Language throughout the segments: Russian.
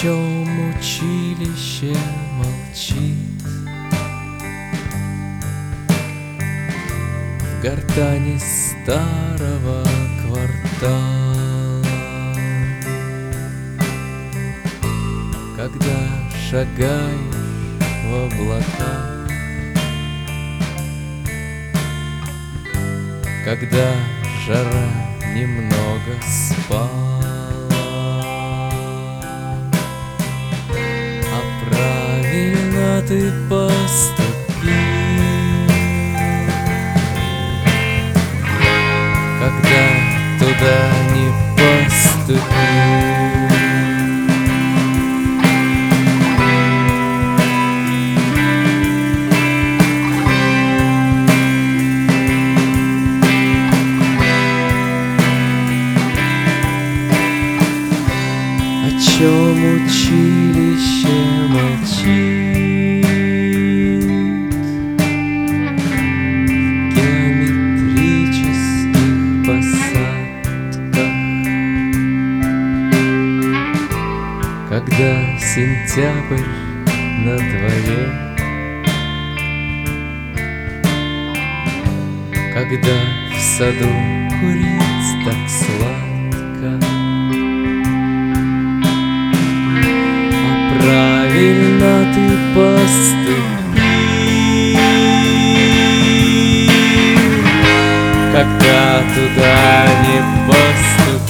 чем училище молчит? В гортани старого квартала, когда шагаешь в облаках, когда жара немного спала, а правильно ты поступил, когда туда не поступил. О чем училище молчит? В геометрических посадках, когда сентябрь на дворе, когда в саду курить так сладко, правильно ты поступил, когда туда не поступил.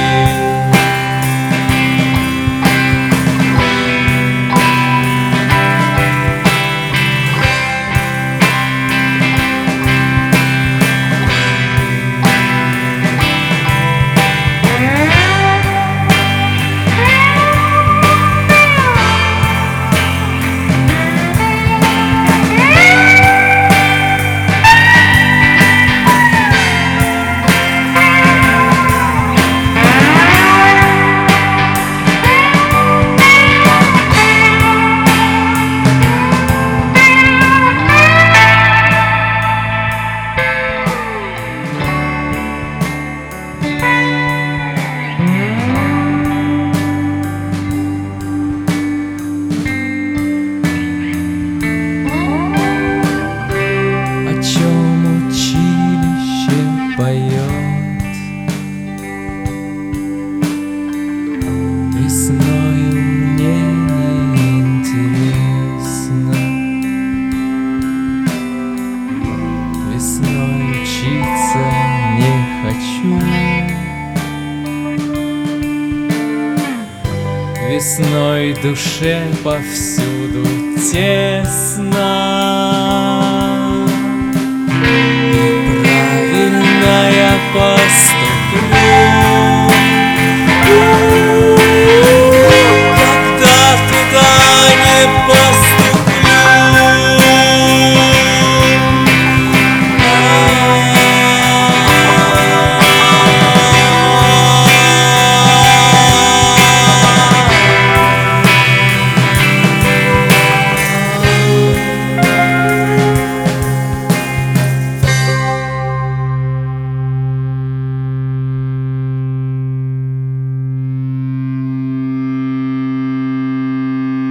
Весною мне неинтересно, весной учиться не хочу, весной душе повсюду тесно, и правильно я поступил,